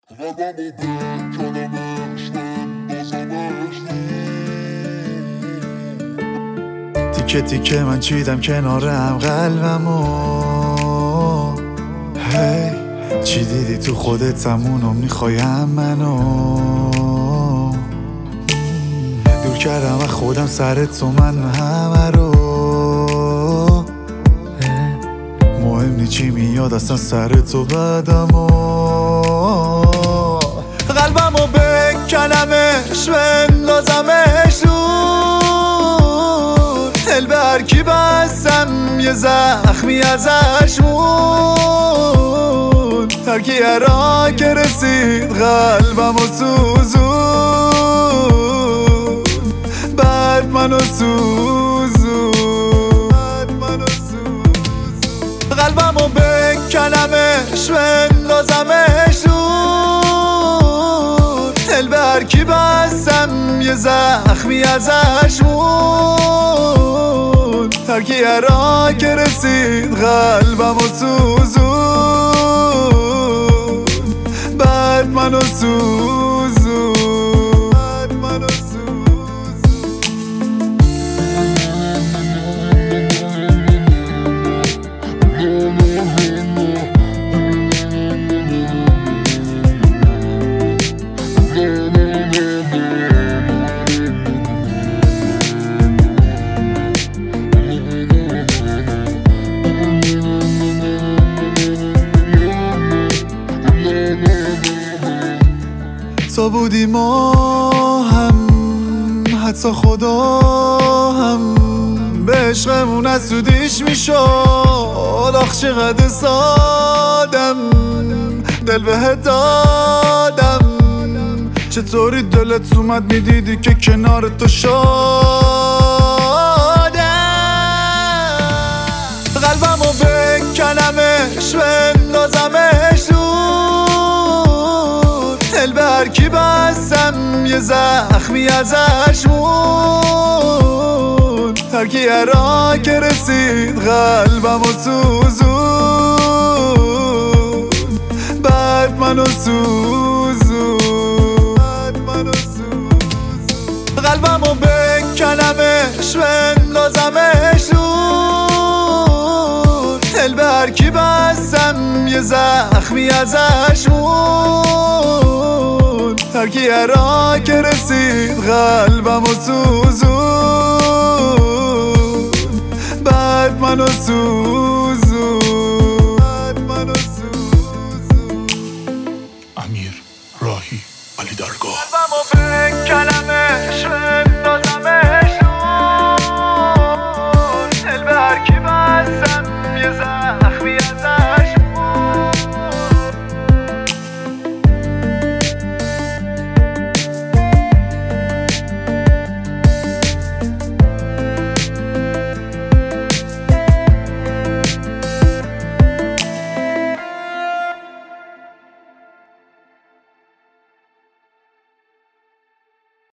قلبمو بکنمش بندازمش تیکه تیکه من چیدم کنارم قلبمو. هی چی دیدی تو خودت همونو میخوایم منو. دور کردم و خودم سر تو من همه رو. مهم نی چی میاد اصلا سر تو بدمو. قلبمو بکنمش بندازمش دور. دل به هر کی بستم یه زخمی ازش موند. ترکی هرا که رسید قلبمو سوزون. بعد منو سوزون. قلبمو بکنمش بندازمش دور. دل به هر کی بستم یه زخمی ازش موند. ترکی هرا که رسید قلبمو سوزون. بعد منو سوزون. تو بودی ما هم حتی خدا هم به عشقمون اسودیش میشد. آخ چقدر سادم دل بهت دادم. چطوری دلت اومد میدیدی که کنار تو شادم. قلبمو بکنمش بندازمش دور. دل به هر کی بستم یه زخمی ازش موند. ترکی هرا که رسید قلبمو سوزون. بعد منو سوزون. قلبمو بکنمش بندازمش دور. دل به هر کی بستم یه زخمی ازش موند. ترکی هرا که رسید قلبمو سوزون. بعد منو سوزون. امیر راهی علی درگاه. قلبمو بکنم